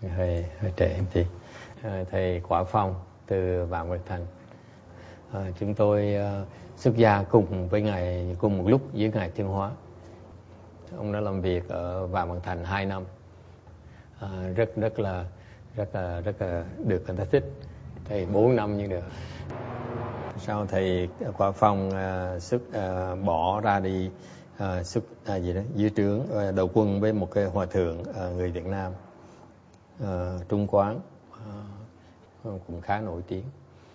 hơi trễ em chị. Thầy Quả Phong từ Vạn Vật Thành. Chúng tôi xuất gia cùng với ngài cùng một lúc với ngài Thiên Hóa. Ông đã làm việc ở Vạn Vật Thành 2 năm, rất là được người ta thích. Thầy 4 năm như được. Sau thầy Quả Phong bỏ ra đi dưới trướng đầu quân với một cái hòa thượng người Việt Nam, Trung Quán, cũng khá nổi tiếng.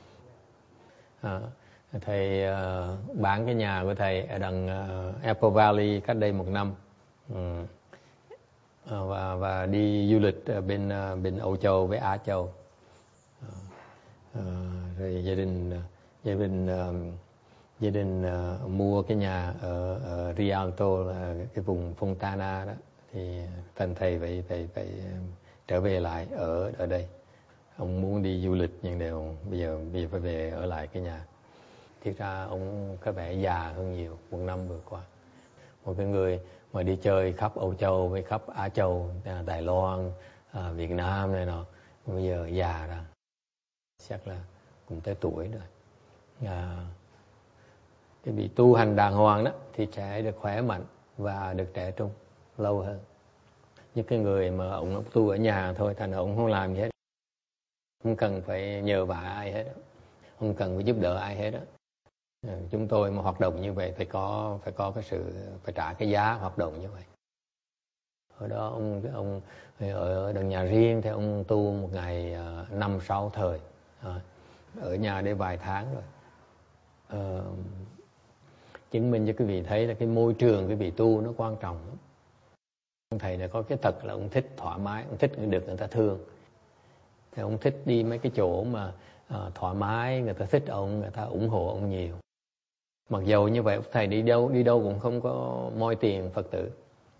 Thầy bán cái nhà của thầy ở đằng Apple Valley cách đây 1 năm, và đi du lịch bên Âu Châu với Á Châu. Rồi gia đình mua cái nhà ở Rialto, là cái vùng Fontana đó, thì thành thầy phải trở về lại ở đây. Ông muốn đi du lịch nhưng bây giờ phải về ở lại cái nhà. Thực ra ông có vẻ già hơn nhiều 1 năm vừa qua. Một cái người mà đi chơi khắp Âu Châu với khắp Á Châu, Đài Loan, Việt Nam này nọ, bây giờ già ra, chắc là cũng tới tuổi rồi. Cái bị tu hành đàng hoàng đó thì sẽ được khỏe mạnh và được trẻ trung lâu hơn. Những cái người mà ông tu ở nhà thôi, thành ông không làm gì hết, không cần phải nhờ vả ai hết, không cần phải giúp đỡ ai hết đó. Chúng tôi mà hoạt động như vậy phải có phải trả cái giá hoạt động như vậy. Ở đó ông ở đằng nhà riêng thì ông tu một ngày 5-6 thời, ở nhà đây vài tháng rồi. Chứng minh cho quý vị thấy là cái môi trường quý vị tu nó quan trọng lắm. Ông thầy này có cái tật là ông thích thoải mái, ông thích được người ta thương. Thì ông thích đi mấy cái chỗ mà thoải mái, người ta thích ông, người ta ủng hộ ông nhiều. Mặc dù như vậy, thầy đi đâu cũng không có moi tiền Phật tử.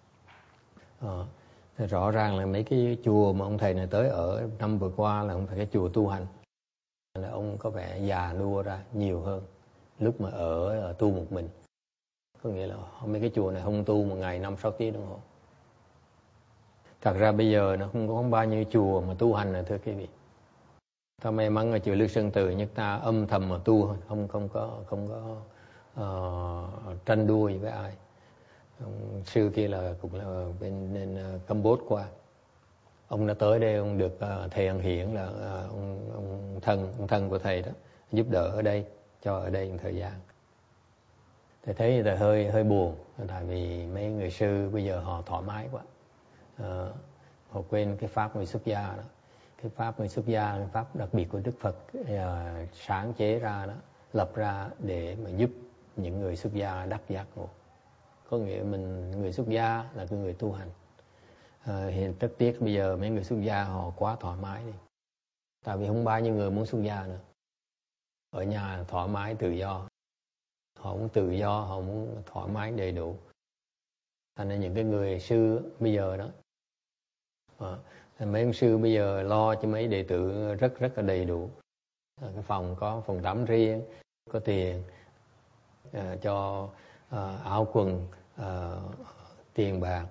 Rõ ràng là mấy cái chùa mà ông thầy này tới ở năm vừa qua là không phải cái chùa tu hành, là ông có vẻ già nua ra nhiều hơn lúc mà ở tu một mình. Có nghĩa là mấy cái chùa này không tu một ngày 5-6 tiếng đồng hồ. Thật ra bây giờ nó không có bao nhiêu chùa mà tu hành, là thưa quý vị. Ta may mắn ở chùa Lư Sơn Từ, nhưng ta âm thầm mà tu, không có tranh đua gì với ai. Ông sư kia là cũng là bên Campuchia qua. Ông đã tới đây, ông được thầy Ân Hiển là ông thân của thầy đó giúp đỡ ở đây, cho ở đây một thời gian. Thầy thấy là hơi buồn, tại vì mấy người sư bây giờ họ thoải mái quá. Họ quên cái pháp người xuất gia đó. Cái pháp người xuất gia, cái pháp đặc biệt của Đức Phật sáng chế ra đó, lập ra để mà giúp những người xuất gia đắc giác ngộ. Có nghĩa người xuất gia là cái người tu hành. Hiện rất tiếc bây giờ mấy người xuất gia họ quá thoải mái đi. Tại vì không bao nhiêu người muốn xuất gia nữa. Ở nhà thoải mái tự do. Họ muốn tự do, họ muốn thoải mái đầy đủ. Thành ra những cái người sư bây giờ đó, mấy ông sư bây giờ lo cho mấy đệ tử rất là đầy đủ. Cái phòng có phòng tắm riêng, có tiền cho áo quần, tiền bạc,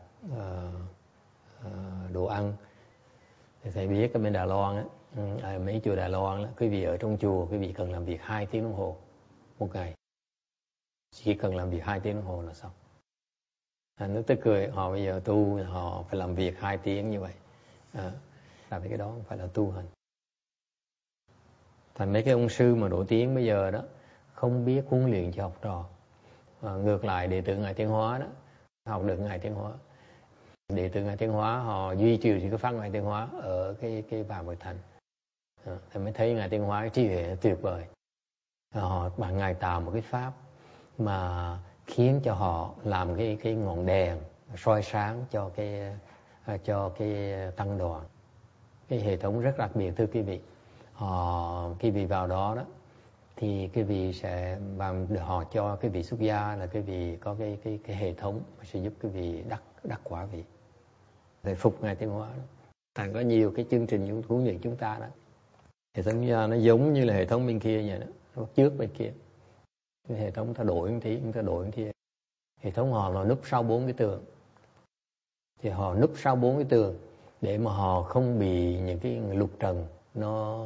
đồ ăn. Thì thầy biết ở bên Đài Loan á, mấy chùa Đài Loan đó, quý vị ở trong chùa quý vị cần làm việc 2 tiếng đồng hồ một ngày. Chỉ cần làm việc 2 tiếng đồng hồ là xong. Nó tức cười, họ bây giờ tu họ phải làm việc 2 tiếng như vậy. Tại vì cái đó không phải là tu hành. Thành mấy cái ông sư mà nổi tiếng bây giờ đó không biết huấn luyện cho học trò. Ngược lại đệ tử Ngài Thiên Hóa đó học được Ngài Thiên Hóa. Đệ tử Ngài Thiên Hóa họ duy trì cái pháp Ngài Thiên Hóa ở cái Vạn Vật Thành. Thì mới thấy Ngài Thiên Hóa cái trí huệ tuyệt vời. Họ bằng Ngài tạo một cái pháp mà khiến cho họ làm cái ngọn đèn soi sáng cho cái tăng đoàn. Cái hệ thống rất đặc biệt thưa quý vị. Quý vị vào đó đó thì quý vị sẽ họ cho quý vị xuất gia là quý vị có cái hệ thống sẽ giúp quý vị đắc quả vị. Để phục Ngài Thiên Hóa đó. Thành có nhiều cái chương trình huấn luyện chúng ta đó. Hệ thống xuất gia nó giống như là hệ thống bên kia vậy đó, nó bắt chước bên kia. Cái hệ thống ta đổi một tí, ta đổi một tí. Hệ thống họ là núp sau 4 cái tường. Thì họ núp sau 4 cái tường để mà họ không bị những cái lục trần nó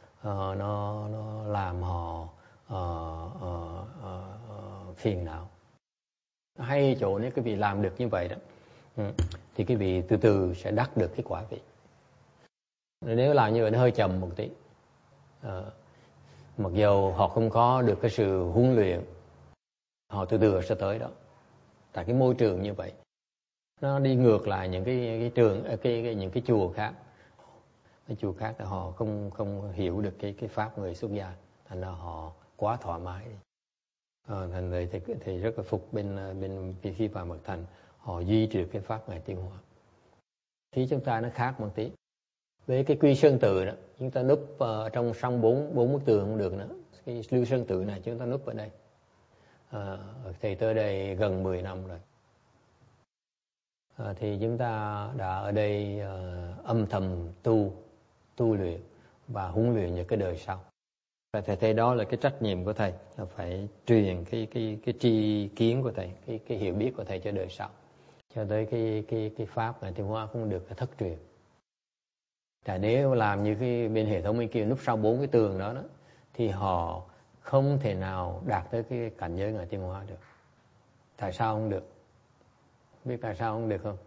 làm họ phiền não. Hay chỗ nếu quý vị làm được như vậy đó, thì quý vị từ từ sẽ đắc được cái quả vị. Nếu làm như vậy nó hơi chậm một tí, mặc dù họ không có được cái sự huấn luyện, họ từ từ sẽ tới đó. Tại cái môi trường như vậy nó đi ngược lại những cái trường những cái chùa khác. Cái chùa khác là họ không hiểu được cái pháp người xuất gia, thành ra họ quá thoải mái. Thành vậy thì rất là phục bên khi vào mật thành, họ duy trì cái pháp Ngài Tiên Hóa. Thì chúng ta nó khác một tí. Với cái quy sơn tự đó, chúng ta núp trong song bốn bức tường không được nữa. Cái lưu sơn tự này chúng ta núp ở đây. Thầy tới đây gần 10 năm rồi. Thì chúng ta đã ở đây âm thầm tu luyện và huấn luyện những cái đời sau. Và thầy thấy đó là cái trách nhiệm của thầy, là phải truyền cái tri kiến của thầy, cái hiểu biết của thầy cho đời sau, cho tới cái pháp Ngài Tiên Hóa cũng được thất truyền. Tại nếu làm như cái bên hệ thống bên kia núp sau 4 cái tường đó thì họ không thể nào đạt tới cái cảnh giới Ngài Tiên Hóa được. Tại sao không được? Biết tại sao không được không?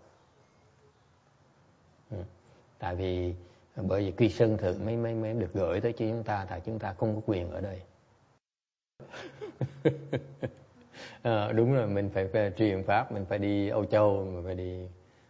Tại vì bởi vì quy sơn thử mới được gửi tới cho chúng ta, tại chúng ta không có quyền ở đây. Đúng rồi, mình phải truyền pháp, mình phải đi Âu Châu, mình phải đi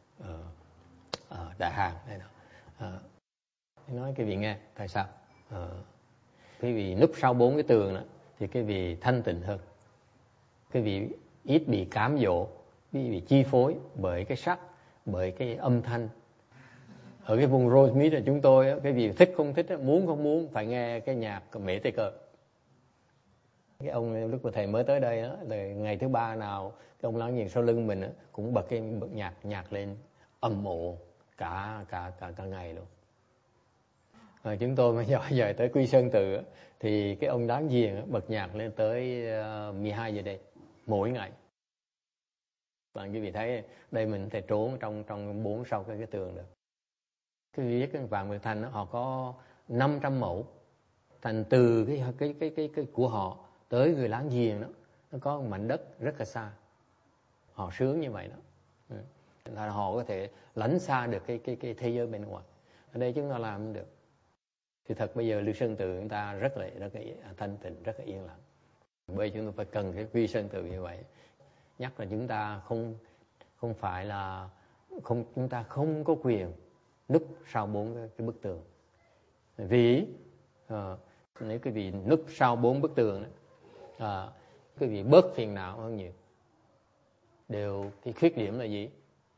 Đại Hàn đây đó. Nói cái vị nghe tại sao? Cái vị núp sau 4 cái tường đó thì cái vị thanh tịnh hơn, cái vị ít bị cám dỗ, bị chi phối bởi cái sắc, bởi cái âm thanh. Ở cái vùng Rosemead là chúng tôi, cái vị thích không thích, muốn không muốn phải nghe cái nhạc Mễ Tây Cơ. Cái ông lúc mà thầy mới tới đây đó, là ngày thứ 3 nào cái ông láng giềng sau lưng mình đó, cũng bật cái nhạc lên âm ồ cả ngày luôn. Chúng tôi mà dời tới Quy Sơn Tự thì cái ông láng giềng bật nhạc lên tới 12 giờ đêm mỗi ngày. Bạn quý vị thấy đây mình thể trốn trong 4 sau cái tường được. Cái viết cái Vạn Mật Thành họ có 500 mẫu, thành từ cái của họ tới người láng giềng đó, nó có một mảnh đất rất là xa. Họ sướng như vậy đó. Là họ có thể lánh xa được cái thế giới bên ngoài. Ở đây chúng ta làm không được. Thì thật bây giờ Lưu Sơn Tự chúng ta rất là thanh tịnh, rất là yên lặng. Bây giờ chúng ta phải cần cái Quy Sơn Tự như vậy. Nhắc là chúng ta không phải là chúng ta không có quyền núp sau 4 cái bức tường. Vì nếu cái vị núp sau 4 bức tường đó, cái vị bớt phiền não hơn nhiều. Đều cái khuyết điểm là gì?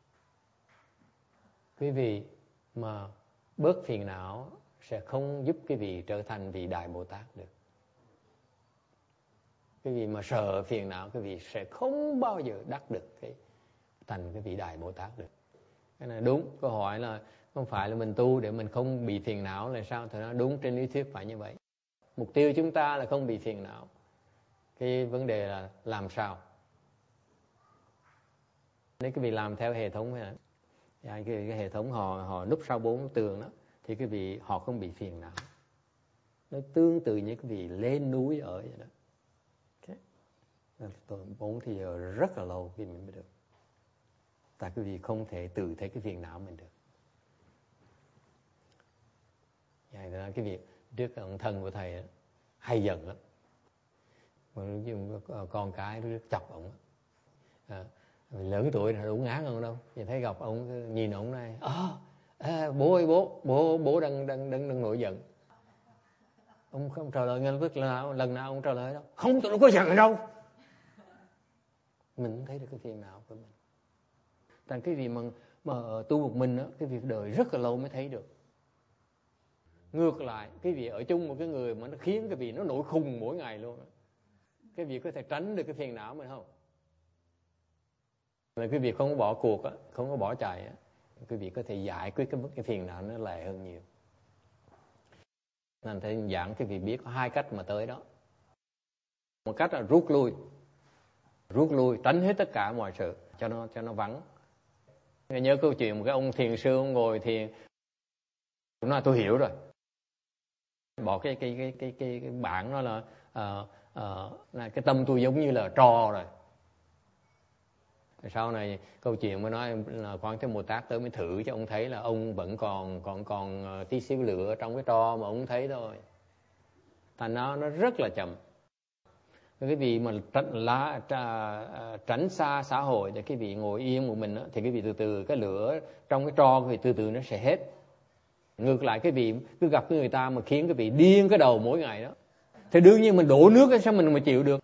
Quý vị mà bớt phiền não sẽ không giúp cái vị trở thành vị Đại Bồ Tát được. Cái vị mà sợ phiền não, cái vị sẽ không bao giờ đắc được thành cái vị Đại Bồ Tát được. Cái này đúng. Câu hỏi là không phải là mình tu để mình không bị phiền não là sao? Thì nó đúng, trên lý thuyết phải như vậy. Mục tiêu chúng ta là không bị phiền não. Cái vấn đề là làm sao? Nếu cái vị làm theo hệ thống này, cái hệ thống họ núp sau 4 tường đó, thì cái vị họ không bị phiền não. Nó tương tự như cái vị lên núi ở vậy đó. Tôi 4 thì giờ rất là lâu khi mình mới được. Tại cái vị không thể tự thấy cái phiền não mình được. Vậy là cái việc trước ông thân của thầy hay giận lắm. Con cái nó chọc ông. Lớn tuổi rồi đúng ngán ông đâu. Nhìn thấy gặp ông nhìn ông này, bố ơi bố đang nổi giận. Ông không trả lời ngay lập tức, lần nào ông trả lời đâu. Không, tôi đâu có giận đâu. Mình cũng thấy được cái phiền não của mình. Tại cái việc mà tu một mình đó, cái việc đời rất là lâu mới thấy được. Ngược lại, cái việc ở chung một cái người mà nó khiến cái việc nó nổi khùng mỗi ngày luôn đó. Cái việc có thể tránh được cái phiền não mình không? Là cái việc không có bỏ cuộc á, không có bỏ chạy á, cái việc có thể giải quyết cái phiền não nó lẹ hơn nhiều. Nên thầy giảng cái việc biết có 2 cách mà tới đó. Một cách là rút lui, tránh hết tất cả mọi sự cho nó vắng. Nhớ câu chuyện một cái ông thiền sư, ông ngồi thiền, ông nói tôi hiểu rồi, bỏ cái bảng đó là cái tâm tôi giống như là tro rồi. Sau này câu chuyện mới nói là Quán Thế Bồ Tát tới mới thử cho ông thấy là ông vẫn còn tí xíu lửa trong cái tro mà ông thấy thôi. Thành nó rất là chậm. Cái vị mà tránh xa xã hội thì cái vị ngồi yên một mình đó, thì cái vị từ từ cái lửa trong cái tro cái vị từ từ nó sẽ hết. Ngược lại cái vị cứ gặp cái người ta mà khiến cái vị điên cái đầu mỗi ngày đó, thì đương nhiên mình đổ nước cái sao mình mà chịu được.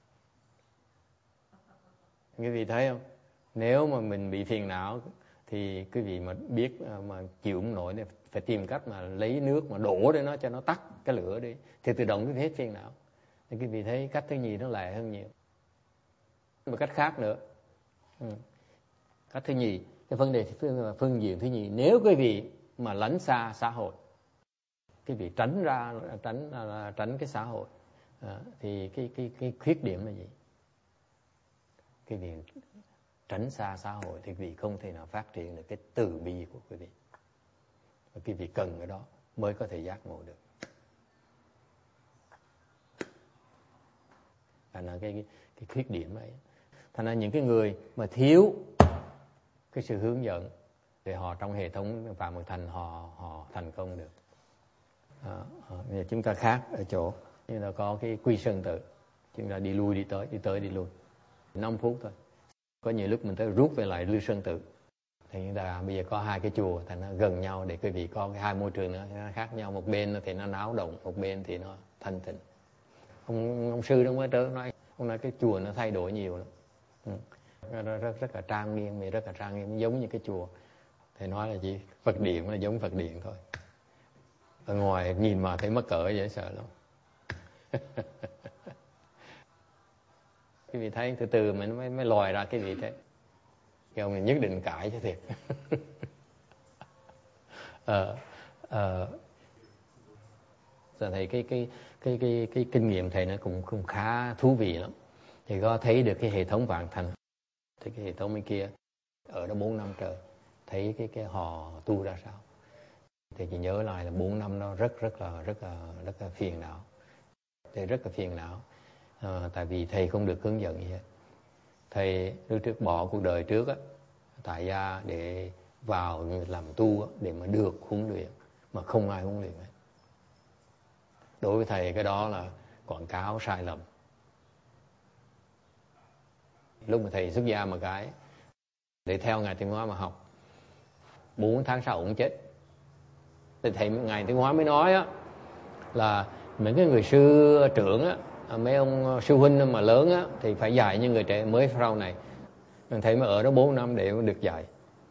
Cái vị thấy không? Nếu mà mình bị phiền não thì cái vị mà biết mà chịu không nổi, phải tìm cách mà lấy nước mà đổ để nó cho nó tắt cái lửa đi, thì tự động cái hết phiền não. Thì cái vị thấy cách thứ nhì nó lẹ hơn nhiều. Một cách khác nữa, cách thứ nhì, cái vấn đề phương diện thứ nhì, nếu cái vị mà lánh xa xã hội, cái vị tránh cái xã hội, thì cái khuyết điểm là gì? Cái vị tránh xa xã hội thì quý vị không thể nào phát triển được cái từ bi của quý vị. Và quý vị cần cái đó mới có thể giác ngộ được. Thành ra cái khuyết điểm ấy. Thành ra những cái người mà thiếu cái sự hướng dẫn thì họ trong hệ thống Phạm Ngọc Thành họ thành công được. Chúng ta khác ở chỗ như là có cái Quy Sơn Tự, chúng ta đi lui đi tới đi lui 5 phút thôi. Có nhiều lúc mình tới rút về lại Lưu Sơn Tự, thì chúng ta bây giờ có 2 cái chùa thành nó gần nhau để quý vị có cái 2 môi trường nó khác nhau. Một bên thì nó náo động, một bên thì nó thanh tịnh. Ông sư đó mới tới nói, ông nói cái chùa nó thay đổi nhiều lắm, rất là trang nghiêm, rất là trang nghiêm, giống như cái chùa. Thì nói là chỉ Phật điện nó giống Phật điện thôi, ở ngoài nhìn mà thấy mắc cỡ dễ sợ lắm. Cái vị thấy từ từ mình mới lòi ra cái vị thế. Cái ông này nhất định cãi cho thiệt. Thầy cái kinh nghiệm thầy nó cũng khá thú vị lắm. Thì có thấy được cái hệ thống Vạn Thành, thì cái hệ thống bên kia ở đó 4 năm trời, thấy cái họ tu ra sao. Thì chỉ nhớ lại là 4 năm đó rất là phiền não. Thầy rất là phiền não. Tại vì thầy không được hướng dẫn gì hết. Thầy lúc trước bỏ cuộc đời trước á, tại gia để vào làm tu á, để mà được huấn luyện, mà không ai huấn luyện hết. Đối với thầy cái đó là quảng cáo sai lầm. Lúc mà thầy xuất gia mà cái để theo Ngài Tiến Hóa mà học, 4 tháng sau cũng chết. Thì thầy Ngài Tiến Hóa mới nói á, là mấy cái người sư trưởng á, mấy ông sư huynh mà lớn á, thì phải dạy như người trẻ mới sau này. Thầy mới ở đó 4 năm để được dạy.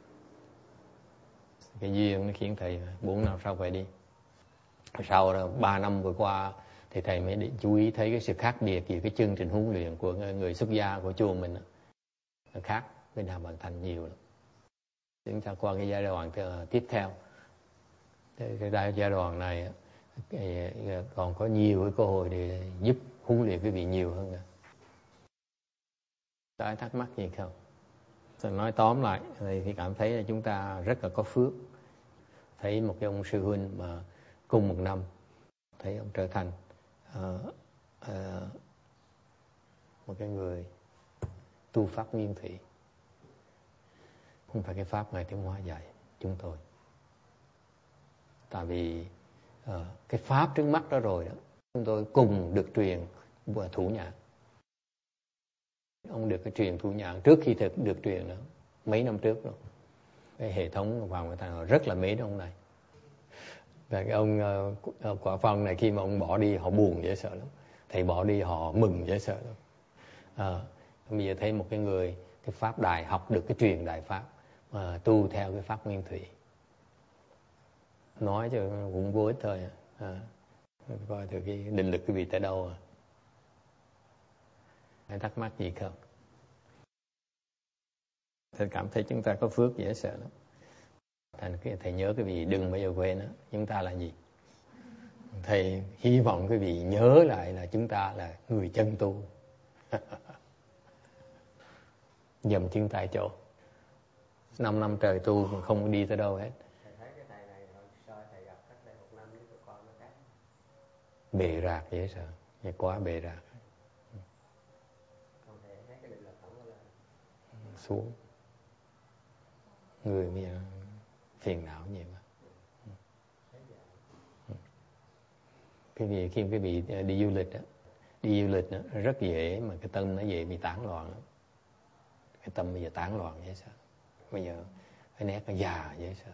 Cái duyên nó khiến thầy 4 năm sau phải đi. Sau đó 3 năm vừa qua thì thầy mới chú ý thấy cái sự khác biệt về cái chương trình huấn luyện của người xuất gia của chùa mình. Nó khác với Nam Vạn Thành nhiều lắm. Chúng ta qua cái giai đoạn tiếp theo. Cái giai đoạn này còn có nhiều cái cơ hội để giúp huấn luyện quý vị nhiều hơn nữa. Có ai thắc mắc gì không? Tôi nói tóm lại thì cảm thấy là chúng ta rất là có phước. Thấy một cái ông sư huynh mà cùng 1 năm, thấy ông trở thành một cái người tu pháp nguyên thủy. Không phải cái pháp Ngài Tiến Hóa dạy chúng tôi. Tại vì cái pháp trước mắt đó rồi đó, chúng tôi cùng được truyền thủ nhạc. Ông được cái truyền thủ nhạc trước khi được truyền đó, mấy năm trước rồi. Cái hệ thống vào người ta rất là mến ông này. Và cái ông Quả Phong này khi mà ông bỏ đi họ buồn dễ sợ lắm. Thầy bỏ đi họ mừng dễ sợ lắm. Bây giờ thấy một cái người, cái pháp đài, học được cái truyền đại pháp, tu theo cái pháp nguyên thủy. Nói cho cũng vô ích thôi. Coi thử cái định lực quý vị tới đâu. Hãy thắc mắc gì không? Thầy cảm thấy chúng ta có phước dễ sợ lắm. Thầy nhớ quý vị đừng bao giờ quên đó, chúng ta là gì? Thầy hy vọng quý vị nhớ lại là chúng ta là người chân tu. Dầm chân tại chỗ. 5 năm trời tu mà không đi tới đâu hết. Thầy thấy cái thầy này hồi xưa thầy gặp cách đây 1 năm với tụi con nó khác. Bề rạc dễ sợ, vậy quá bề rạc. Còn thầy thấy cái định lực tổng lên xuống người bây giờ phiền não nhiều quá. Cái gì khi cái vị đi du lịch đó, rất dễ mà cái tâm nó dễ bị tán loạn đó. Cái tâm bây giờ tán loạn dễ sợ. Bây giờ cái nét nó già dễ sợ.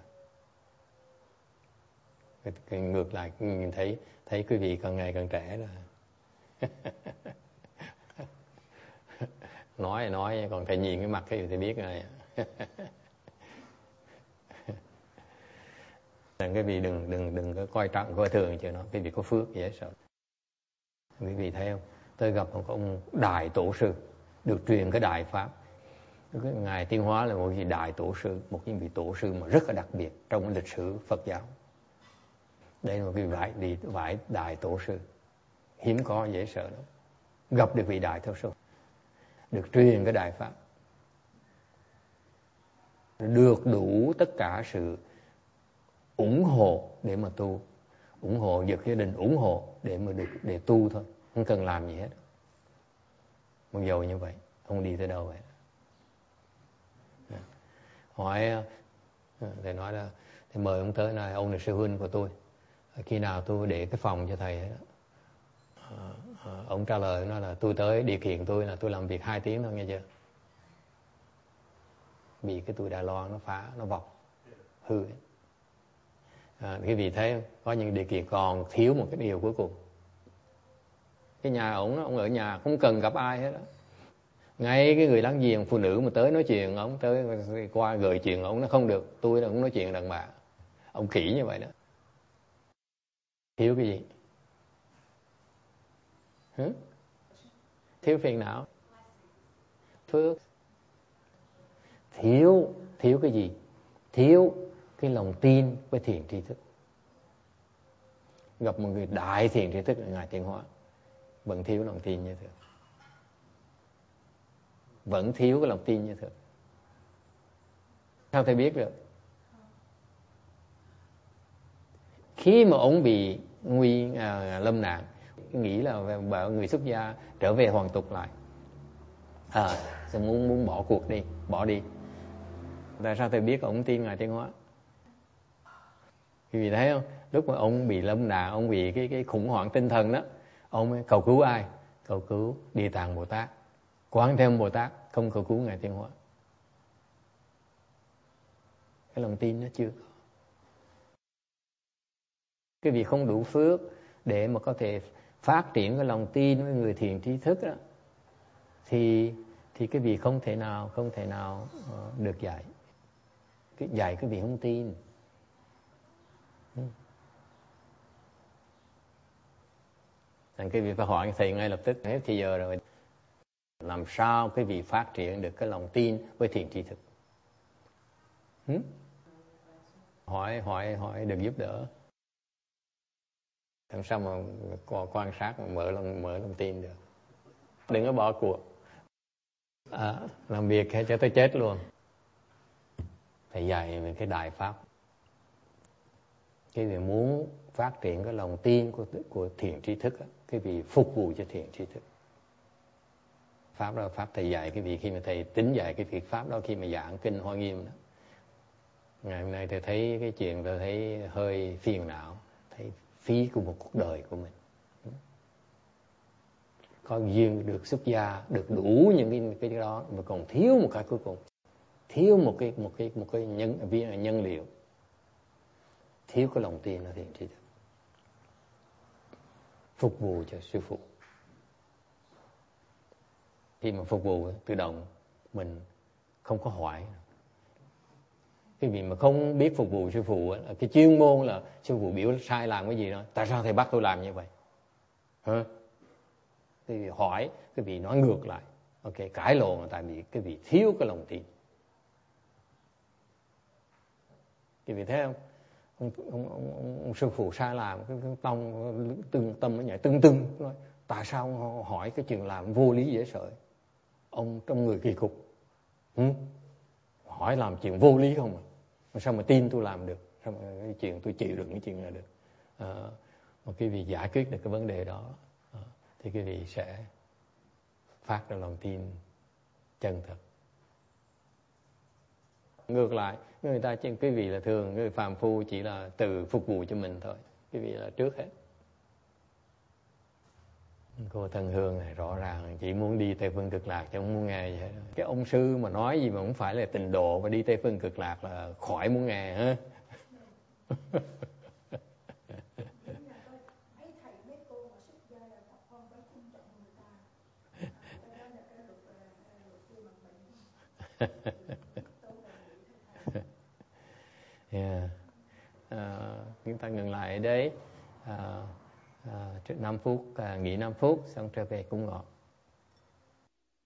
Cái ngược lại nhìn thấy quý vị càng ngày càng trẻ rồi. nói còn thầy nhìn cái mặt cái thì biết rồi. Cái vị đừng có coi trọng coi thường cho nó. Cái vị có phước dễ sợ. Quý vị thấy không? Tôi gặp một ông đại tổ sư được truyền cái đại pháp. Cái ngài Tiến Hóa là một vị đại tổ sư, một vị tổ sư mà rất là đặc biệt trong lịch sử Phật giáo. Đây là một cái vải đại tổ sư hiếm có dễ sợ lắm. Gặp được vị đại tổ sư được truyền cái đại pháp, được đủ tất cả sự ủng hộ để mà tu, ủng hộ giật gia đình, ủng hộ để tu thôi, không cần làm gì hết. Mặc dù như vậy không đi tới đâu vậy. Hỏi thầy nói là thì mời ông tới này, ông là sư huynh của tôi, khi nào tôi để cái phòng cho thầy. Ông trả lời nói là tôi tới điều kiện tôi là tôi làm việc 2 tiếng thôi nghe chưa. Vì cái tuổi Đài Loan nó phá, nó vọc hư. Cái vị thấy có những điều kiện còn thiếu một cái điều cuối cùng. Cái nhà ông ở nhà không cần gặp ai hết đó. Ngay cái người láng giềng phụ nữ mà tới nói chuyện, ông tới qua gửi chuyện ông nó không được. Tôi là cũng nói chuyện đàn bà. Ông kỹ như vậy đó. Thiếu cái gì? Thiếu phiền não, phước. Thiếu cái gì? Thiếu cái lòng tin với thiền tri thức. Gặp một người đại thiền tri thức là ngài Tiến Hóa, vẫn thiếu lòng tin như thường, vẫn thiếu cái lòng tin như thường. Sao thầy biết được? Khi mà ông bị lâm nạn, nghĩ là bảo người xuất gia trở về hoàn tục lại, sẽ muốn bỏ cuộc đi, bỏ đi. Tại sao thầy biết ông tin ngài Tiến Hóa? Vì thấy không, lúc mà ông bị lâm nạn, ông bị cái khủng hoảng tinh thần đó, ông mới cầu cứu ai? Cầu cứu Địa Tạng Bồ Tát, Quán Thế Âm Bồ Tát, không cầu cứu ngài Tiến Hóa. Cái lòng tin nó chưa có. Cái việc không đủ phước để mà có thể phát triển cái lòng tin với người thiền tri thức đó, thì cái việc không thể nào được dạy. Dạy cái việc không tin. Thành cái việc phải hỏi thầy ngay lập tức, hết thì giờ rồi, làm sao cái việc phát triển được cái lòng tin với thiền tri thức? Hỏi được giúp đỡ. Làm sao mà quan sát mà mở lòng tin được? Đừng có bỏ cuộc. Làm việc hay cho tới chết luôn. Thầy dạy về cái đại pháp. Cái việc muốn phát triển cái lòng tin của thiền tri thức, cái việc phục vụ cho thiền tri thức. Pháp đó, pháp thầy dạy cái việc khi mà thầy tính dạy cái việc pháp đó khi mà giảng kinh Hoa Nghiêm đó. Ngày hôm nay thầy thấy cái chuyện, tôi thấy hơi phiền não, thấy phí của một cuộc đời của mình. Có duyên được xuất gia, được đủ những cái đó mà còn thiếu một cái cuối cùng, thiếu một cái nhân liệu, thiếu cái lòng tin ở thiền tri thức, phục vụ cho sư phụ. Khi mà phục vụ tự động mình không có hoại. Cái việc mà không biết phục vụ sư phụ, cái chuyên môn là sư phụ biểu sai làm cái gì đó, tại sao thầy bắt tôi làm như vậy? Thì hỏi, cái vị nói ngược lại, ok, cãi lộn là tại vì cái vị thiếu cái lòng tin. Cái vị thấy không? Ông sư phụ sai làm, cái tâm nó nhảy tưng nói, tại sao họ hỏi cái chuyện làm vô lý dễ sợ? Ông trong người kỳ cục, hỏi làm chuyện vô lý không mà sao mà tin tôi làm được, sao mà cái chuyện tôi chịu được cái chuyện này được. Một cái vị giải quyết được cái vấn đề đó thì cái vị sẽ phát ra lòng tin chân thật. Ngược lại, người ta chỉ cái vị là thường người phàm phu chỉ là tự phục vụ cho mình thôi, cái vị là trước hết. Cô Thân Hương này rõ ràng chỉ muốn đi Tây Phương Cực Lạc chứ không muốn nghe gì hết. Cái ông sư mà nói gì mà không phải là tịnh độ và đi Tây Phương Cực Lạc là khỏi muốn nghe hả? Yeah. Chúng ta ngừng lại ở đấy, trước 5 phút, nghỉ 5 phút xong trở về cúng ngọ.